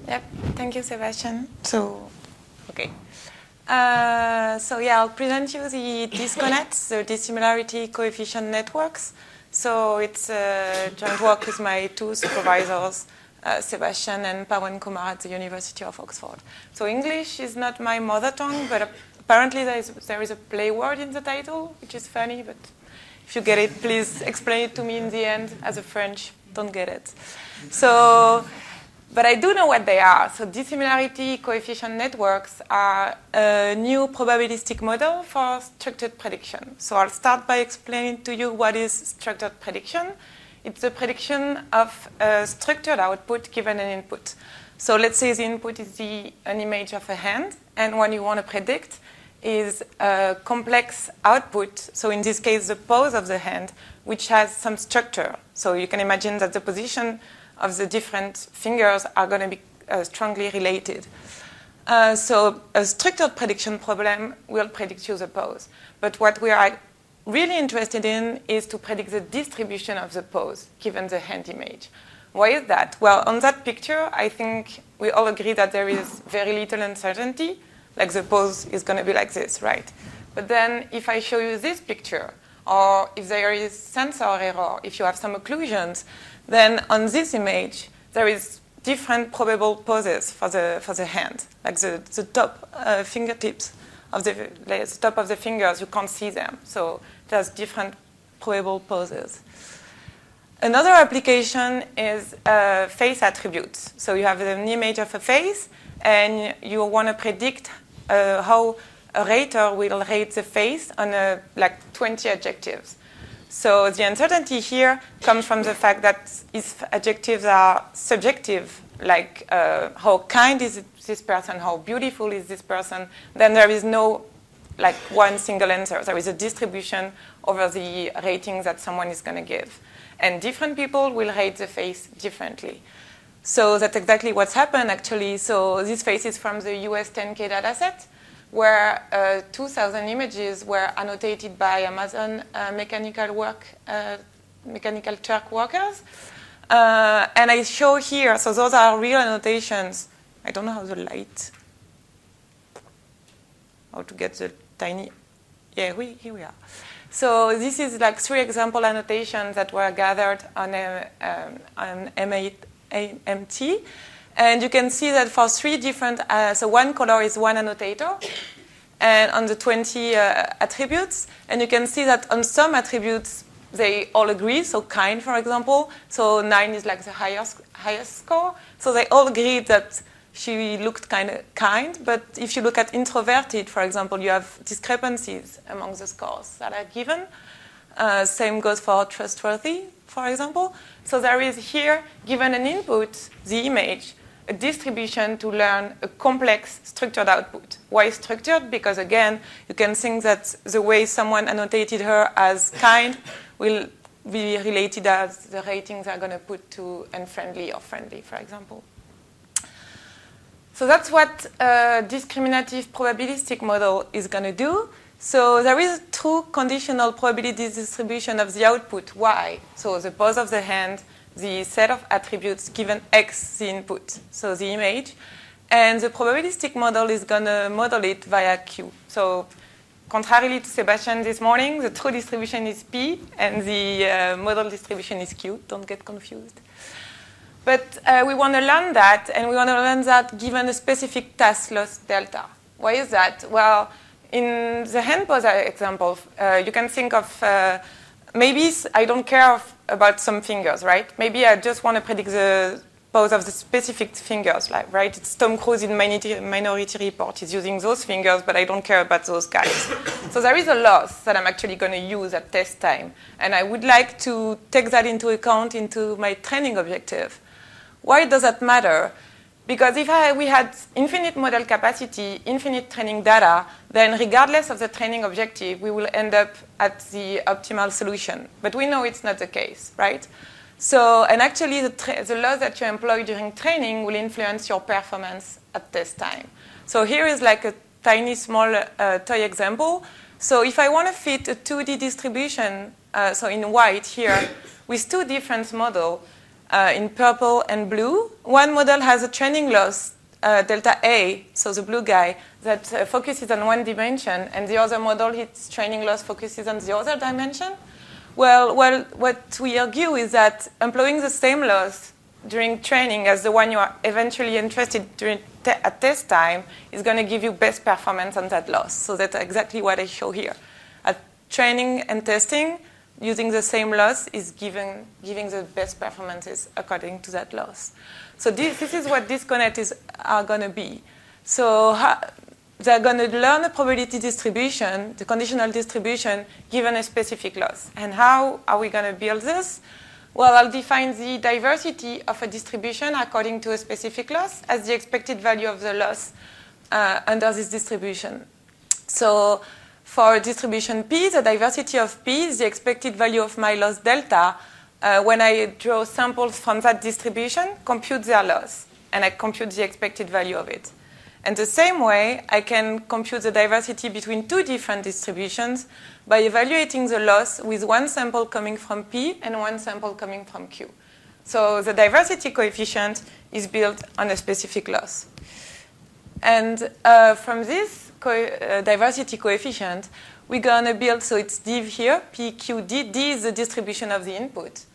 Yep, thank you, Sebastian. Okay. I'll present you the disconnects, the dissimilarity coefficient networks. So it's a joint work with my two supervisors, Sebastian and Pawan Kumar at the University of Oxford. So English is not my mother tongue, but apparently there is a play word in the title, which is funny, but if you get it, please explain it to me in the end. As a French, don't get it. But I do know what they are. So dissimilarity coefficient networks are a new probabilistic model for structured prediction. So I'll start by explaining to you what is structured prediction. It's the prediction of a structured output given an input. So let's say the input is an image of a hand, and what you want to predict is a complex output. So in this case, the pose of the hand, which has some structure. So you can imagine that the position of the different fingers are going to be strongly related. So a structured prediction problem will predict you the pose. But what we are really interested in is to predict the distribution of the pose given the hand image. Why is that? Well, on that picture, I think we all agree that there is very little uncertainty, like the pose is going to be like this, right? But then if I show you this picture, or if there is sensor error, if you have some occlusions, then on this image, there is different probable poses for the hand, like the top fingertips of the top of the fingers, you can't see them. So there's different probable poses. Another application is face attributes. So you have an image of a face, and you want to predict how a rater will rate the face on like 20 adjectives. So the uncertainty here comes from the fact that if adjectives are subjective, like how kind is this person, how beautiful is this person, then there is no like one single answer. There is a distribution over the ratings that someone is going to give. And different people will rate the face differently. So that's exactly what's happened, actually. So this face is from the US 10K dataset, where 2,000 images were annotated by Amazon Mechanical Turk workers. And I show here, so those are real annotations. I don't know how the light, how to get the tiny, yeah, here we are. So this is like 3 example annotations that were gathered on MT. And you can see that for 3 different, so one color is one annotator, and on the 20 attributes. And you can see that on some attributes, they all agree. So kind, for example. So 9 is like the highest score. So they all agree that she looked kind of kind. But if you look at introverted, for example, you have discrepancies among the scores that are given. Same goes for trustworthy, for example. So there is here, given an input, the image, a distribution to learn a complex structured output. Why structured? Because again, you can think that the way someone annotated her as kind will be related as the ratings are going to put to unfriendly or friendly, for example. So that's what a discriminative probabilistic model is going to do. So there is a true conditional probability distribution of the output, Y. So the pose of the hand, the set of attributes given X, the input, so the image. And the probabilistic model is going to model it via Q. So contrarily to Sebastian this morning, the true distribution is P, and the model distribution is Q. Don't get confused. But we want to learn that, and we want to learn that given a specific task loss delta. Why is that? Well, in the hand pose example, you can think of maybe I don't care about some fingers, right? Maybe I just want to predict the pose of the specific fingers, like, right? It's Tom Cruise in Minority Report. He's using those fingers, but I don't care about those guys. So there is a loss that I'm actually going to use at test time. And I would like to take that into account into my training objective. Why does that matter? Because if we had infinite model capacity, infinite training data, then regardless of the training objective, we will end up at the optimal solution. But we know it's not the case, right? So, and actually the loss that you employ during training will influence your performance at test time. So here is like a tiny small toy example. So if I want to fit a 2D distribution, so in white here, with 2 different models, in purple and blue. One model has a training loss, delta A, so the blue guy, that focuses on one dimension, and the other model, its training loss focuses on the other dimension. Well, what we argue is that employing the same loss during training as the one you are eventually interested during at test time is going to give you best performance on that loss. So that's exactly what I show here. At training and testing, using the same loss is giving the best performances according to that loss. So this is what disconnects are going to be. So they're going to learn a probability distribution, the conditional distribution, given a specific loss. And how are we going to build this? Well, I'll define the diversity of a distribution according to a specific loss as the expected value of the loss under this distribution. So for distribution P, the diversity of P is the expected value of my loss delta. When I draw samples from that distribution, compute their loss, and I compute the expected value of it. And the same way, I can compute the diversity between two different distributions by evaluating the loss with one sample coming from P and one sample coming from Q. So the diversity coefficient is built on a specific loss. And from this diversity coefficient, we're going to build, so it's div here, P, Q, D. D is the distribution of the input.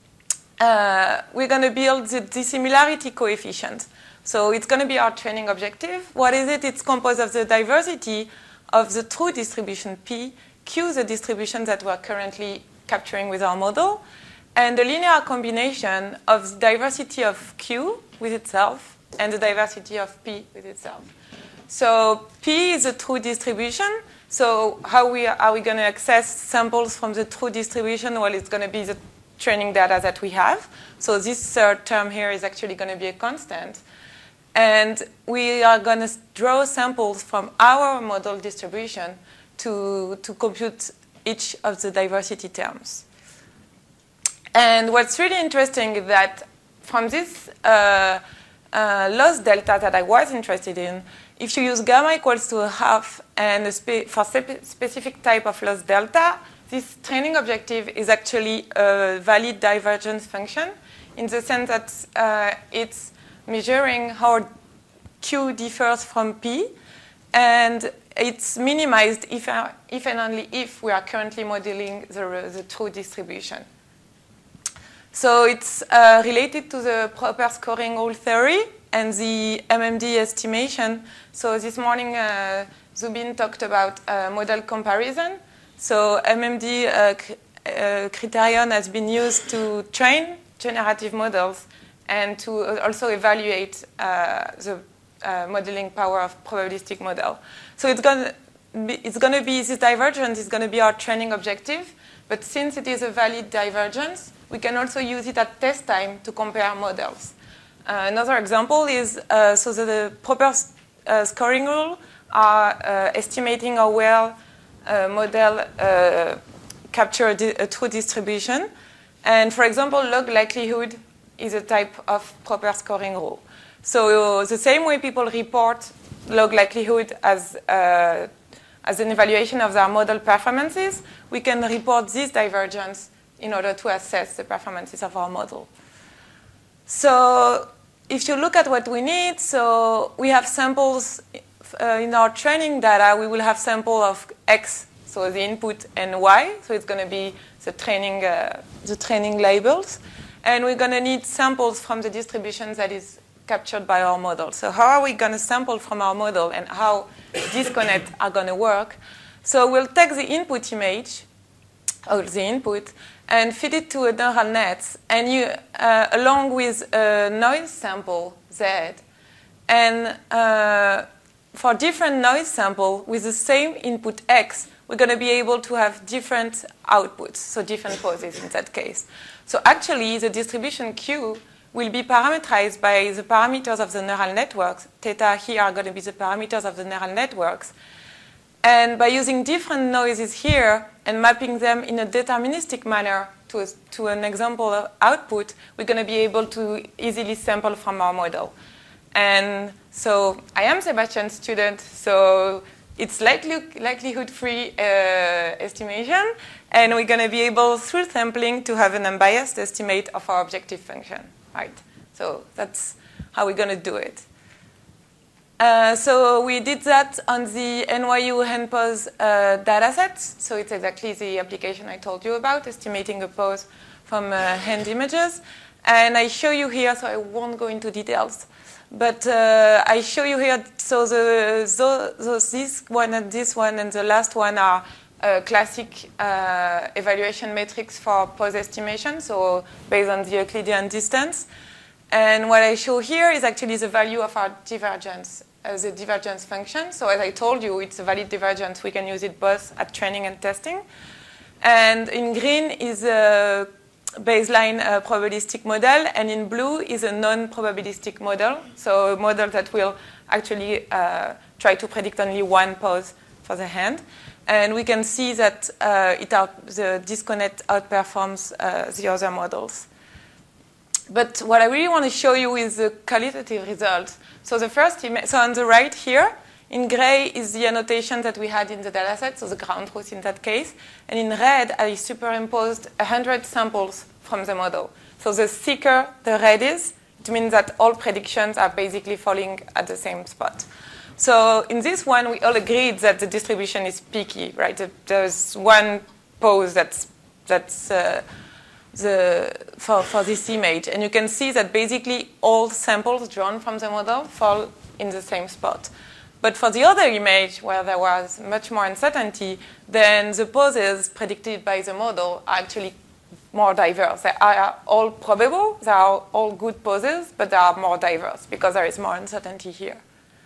We're going to build the dissimilarity coefficient. So it's going to be our training objective. What is it? It's composed of the diversity of the true distribution P, Q, the distribution that we're currently capturing with our model, and the linear combination of the diversity of Q with itself and the diversity of P with itself. So P is a true distribution. So how are we going to access samples from the true distribution? Well, it's going to be the training data that we have. So this third term here is actually going to be a constant. And we are going to draw samples from our model distribution to compute each of the diversity terms. And what's really interesting is that from this loss delta that I was interested in, if you use gamma equals to a half and for specific type of loss delta, this training objective is actually a valid divergence function in the sense that it's measuring how Q differs from P, and it's minimized if and only if we are currently modeling the true distribution. So it's related to the proper scoring rule theory and the MMD estimation. So this morning, Zubin talked about model comparison. So MMD criterion has been used to train generative models and to also evaluate the modeling power of probabilistic model. So it's going to be this divergence is going to be our training objective. But since it is a valid divergence, we can also use it at test time to compare models. Another example is so the proper scoring rule are estimating how well a model capture a true distribution. And for example, log likelihood is a type of proper scoring rule. So the same way people report log likelihood as an evaluation of their model performances, we can report this divergence in order to assess the performances of our model. So if you look at what we need, so we have samples in our training data. We will have sample of X, so the input, and Y. So it's going to be the training labels. And we're going to need samples from the distribution that is captured by our model. So how are we going to sample from our model and how disconnect are going to work? So we'll take the input image, or the input, and feed it to a neural net, and you, along with a noise sample, Z, and for different noise sample with the same input X, we're going to be able to have different outputs, so different poses in that case. So actually, the distribution Q will be parameterized by the parameters of the neural networks. Theta here are going to be the parameters of the neural networks. And by using different noises here and mapping them in a deterministic manner to an example of output, we're going to be able to easily sample from our model. And so I am Sebastian's student, so it's likelihood-free estimation, and we're going to be able, through sampling, to have an unbiased estimate of our objective function, right? So that's how we're going to do it. So we did that on the NYU HandPose dataset. So it's exactly the application I told you about, estimating a pose from hand images. And I show you here, so I won't go into details, but I show you here, so this one and this one and the last one are classic evaluation metrics for pose estimation, so based on the Euclidean distance. And what I show here is actually the value of our divergence, the divergence function. So as I told you, it's a valid divergence. We can use it both at training and testing. And in green is a baseline probabilistic model, and in blue is a non-probabilistic model, so a model that will actually try to predict only one pose for the hand. And we can see that the disconnect outperforms the other models. But what I really want to show you is the qualitative results. So the first image, so on the right here, in gray is the annotation that we had in the dataset, so the ground truth in that case. And in red, I superimposed 100 samples from the model. So the thicker the red is, it means that all predictions are basically falling at the same spot. So in this one, we all agreed that the distribution is peaky, right? There's one pose that's for this image. And you can see that basically all samples drawn from the model fall in the same spot. But for the other image, where there was much more uncertainty, then the poses predicted by the model are actually more diverse. They are all probable, they are all good poses, but they are more diverse because there is more uncertainty here.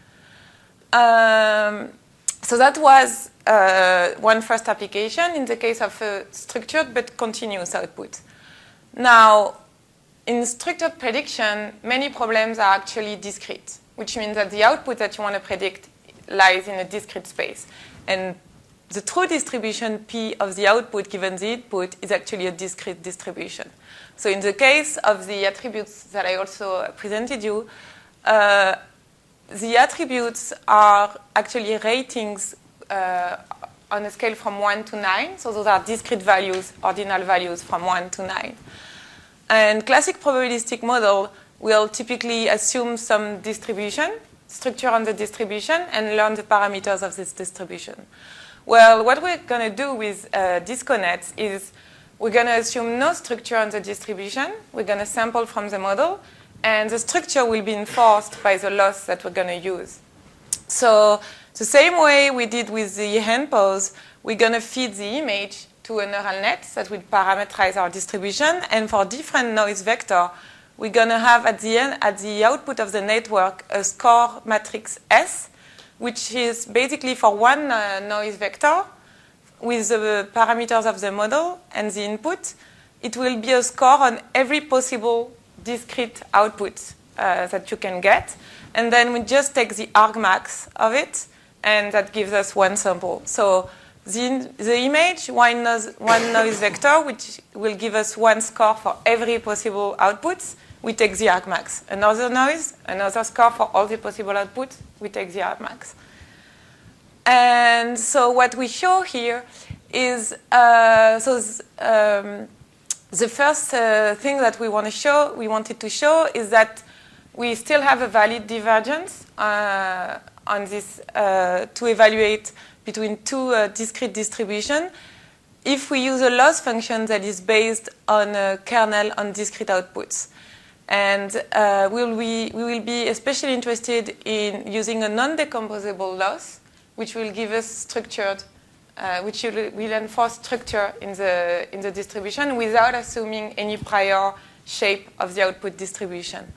So that was one first application in the case of a structured but continuous output. Now, in structured prediction, many problems are actually discrete, which means that the output that you want to predict lies in a discrete space. And the true distribution P of the output given the input is actually a discrete distribution. So in the case of the attributes that I also presented you, the attributes are actually ratings on a scale from 1 to 9. So those are discrete values, ordinal values from 1 to 9. And classic probabilistic model will typically assume some distribution, structure on the distribution, and learn the parameters of this distribution. Well, what we're going to do with disconnects is we're going to assume no structure on the distribution. We're going to sample from the model, and the structure will be enforced by the loss that we're going to use. So the same way we did with the hand pose, we're going to feed the image to a neural net that will parameterize our distribution, and for different noise vector, we're going to have at the end, at the output of the network, a score matrix S, which is basically for one noise vector with the parameters of the model and the input. It will be a score on every possible discrete output that you can get. And then we just take the argmax of it, and that gives us one sample. So the image, one noise vector, which will give us one score for every possible output, we take the argmax. Another noise, another score for all the possible outputs, we take the argmax. And so what we show here is, the first thing that we wanted to show is that we still have a valid divergence on this to evaluate between two discrete distributions if we use a loss function that is based on a kernel on discrete outputs. And we will be especially interested in using a non-decomposable loss, which will give us structured, which will enforce structure in the distribution without assuming any prior shape of the output distribution.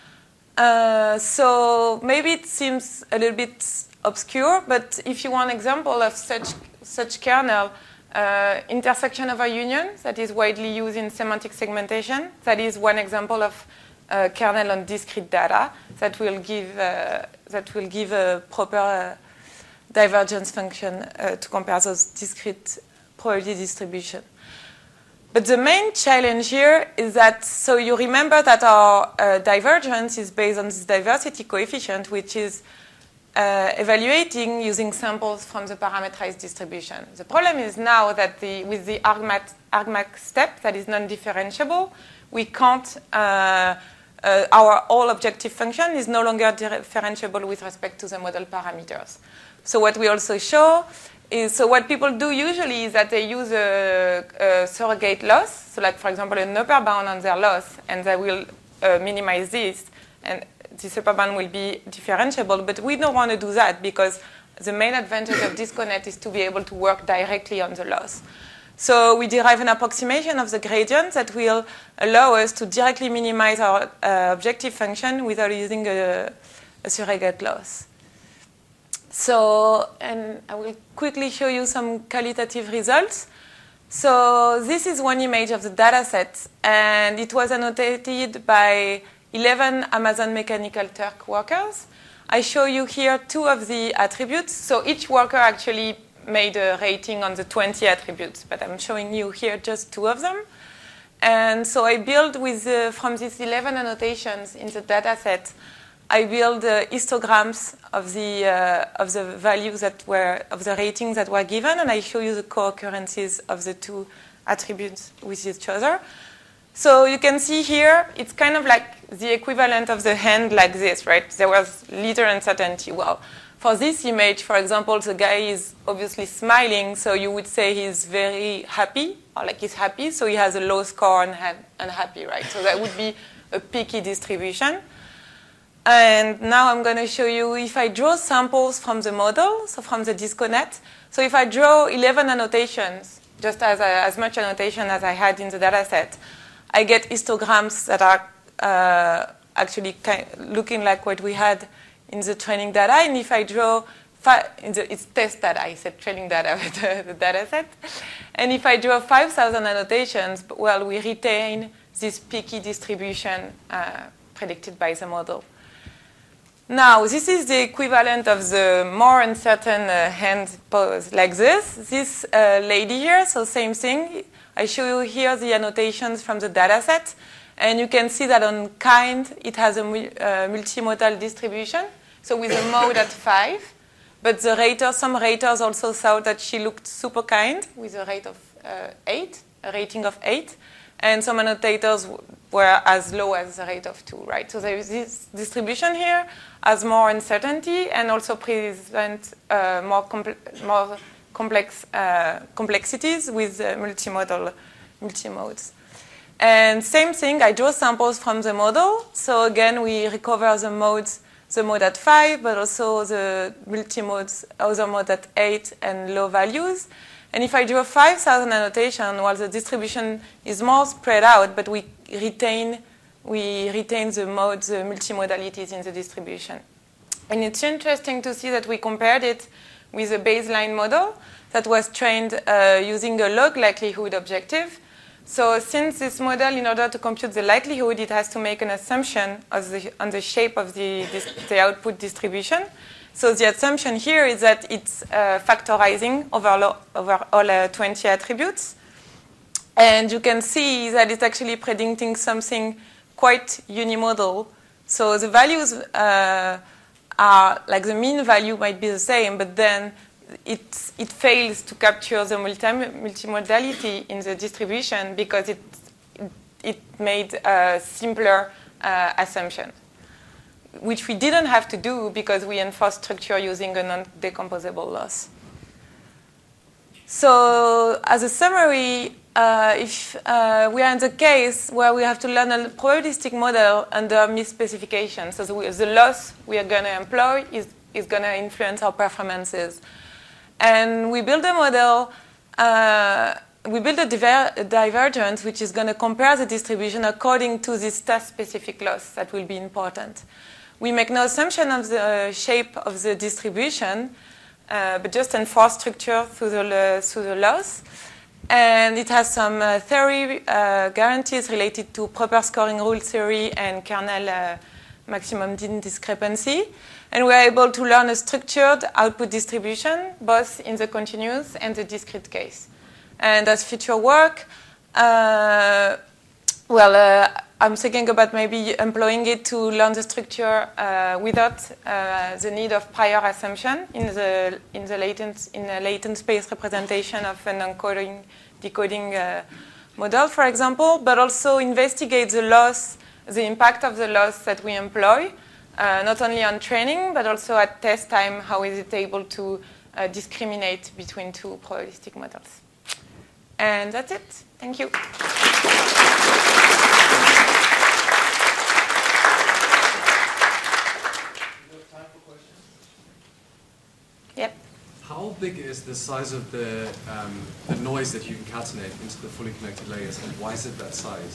So maybe it seems a little bit obscure, but if you want an example of such kernel, intersection over union that is widely used in semantic segmentation, that is one example of kernel on discrete data that will give a proper divergence function to compare those discrete probability distribution. But the main challenge here is that, so you remember that our divergence is based on this diversity coefficient, which is evaluating using samples from the parameterized distribution. The problem is now that with the argmax step that is non-differentiable, we can't, our all objective function is no longer differentiable with respect to the model parameters. So what we also show is, so what people do usually is that they use a surrogate loss, so like for example an upper bound on their loss, and they will minimize this, and this upper bound will be differentiable, but we don't want to do that because the main advantage of DiscoNet is to be able to work directly on the loss. So we derive an approximation of the gradient that will allow us to directly minimize our objective function without using a surrogate loss. So, and I will quickly show you some qualitative results. So this is one image of the data set, and it was annotated by 11 Amazon Mechanical Turk workers. I show you here 2 of the attributes. So each worker actually made a rating on the 20 attributes, but I'm showing you here just 2 of them. And so I build with from these 11 annotations in the data set, I build histograms of the values that were, of the ratings that were given, and I show you the co-occurrences of the 2 attributes with each other. So you can see here, it's kind of like the equivalent of the hand like this, right? There was little uncertainty. Well, for this image, for example, the guy is obviously smiling, so you would say he's very happy, or like he's happy, so he has a low score on unhappy, right? So that would be a peaky distribution. And now I'm going to show you if I draw samples from the model, so from the DiscoNet. So if I draw 11 annotations, just as much annotation as I had in the data set, I get histograms that are actually looking like what we had in the training data. And if I draw, it's test data, I said training data with the data set. And if I draw 5,000 annotations, well, we retain this peaky distribution predicted by the model. Now, this is the equivalent of the more uncertain hand pose like this. This lady here, so same thing. I show you here the annotations from the data set. And you can see that on kind, it has a multimodal distribution, so with a mode at 5. But the raters, some raters also thought that she looked super kind with a rate of 8, a rating of 8. And some annotators were as low as the rate of 2, right? So there is this distribution here has more uncertainty and also present more complex complexities with multimodes. And same thing, I draw samples from the model. So again, we recover the modes, the mode at 5, but also the multimodes, other mode at 8 and low values. And if I draw 5,000 annotation, well, the distribution is more spread out, but we retain the modes, the multimodalities in the distribution. And it's interesting to see that we compared it with a baseline model that was trained using a log likelihood objective. So since this model, in order to compute the likelihood, it has to make an assumption on the shape of the output distribution. So the assumption here is that it's factorizing over all 20 attributes. And you can see that it's actually predicting something quite unimodal. So the values are, like the mean value might be the same, but then it fails to capture the multimodality in the distribution because it made a simpler assumption, which we didn't have to do because we enforced structure using a non-decomposable loss. So as a summary, if we are in the case where we have to learn a probabilistic model under misspecification, so the loss we are going to employ is going to influence our performances. And we build a model, we build a divergence which is going to compare the distribution according to this task-specific loss that will be important. We make no assumption of the shape of the distribution, but just enforce structure through the loss. And it has some theory guarantees related to proper scoring rule theory and kernel maximum mean discrepancy. And we are able to learn a structured output distribution, both in the continuous and the discrete case. And as future work, our I'm thinking about maybe employing it to learn the structure without the need of prior assumption in the latent space representation of an encoding decoding model, for example, but also investigate the loss, the impact of the loss that we employ, not only on training but also at test time. How is it able to discriminate between two probabilistic models? And that's it. Thank you. Yep. How big is the size of the noise that you concatenate into the fully connected layers, and why is it that size?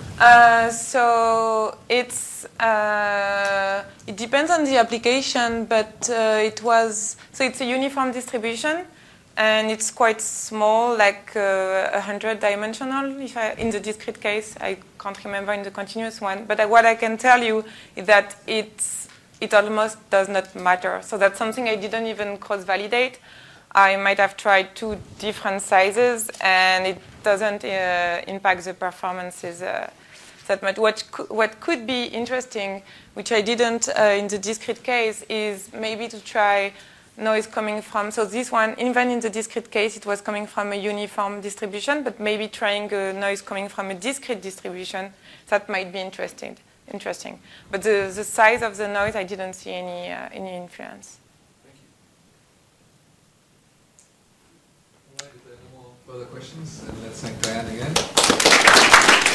So it's it depends on the application, but it's a uniform distribution, and it's quite small, like 100-dimensional. In the discrete case, I can't remember in the continuous one. But what I can tell you is that it almost does not matter. So that's something I didn't even cross-validate. I might have tried 2 different sizes, and it doesn't impact the performances that much. What could be interesting, which I didn't in the discrete case, is maybe to try noise coming from, so this one, even in the discrete case, it was coming from a uniform distribution, but maybe trying a noise coming from a discrete distribution, that might be interesting. But the size of the noise, I didn't see any influence. Thank you. All right, if there are no more further questions, then let's thank Diane again.